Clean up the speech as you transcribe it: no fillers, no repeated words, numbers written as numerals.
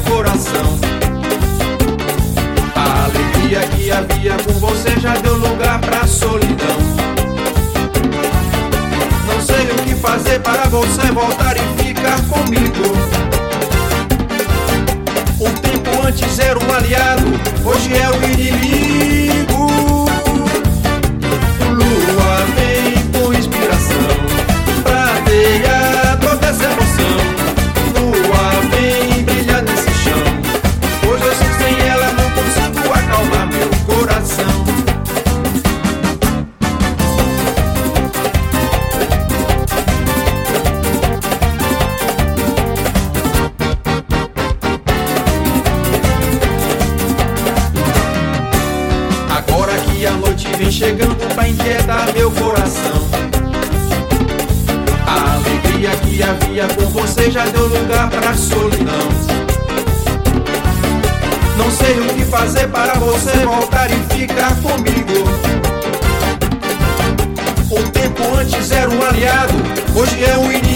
coração. A alegria que havia com você já deu lugar pra solidão. Não sei o que fazer para você voltar e ficar comigo. Um tempo antes era um aliado, hoje é o inimigo. Lua vem com inspiração, prateia toda essa emoção. Lua vem brilhar nesse chão, hoje eu sei que sem ela não consigo acalmar meu coração. Agora que a noite vem chegando pra inquietar meu coração, a alegria que havia com você já deu lugar pra solidão. Não sei o que fazer para você voltar e ficar comigo. Um tempo antes era um aliado, hoje é um inimigo.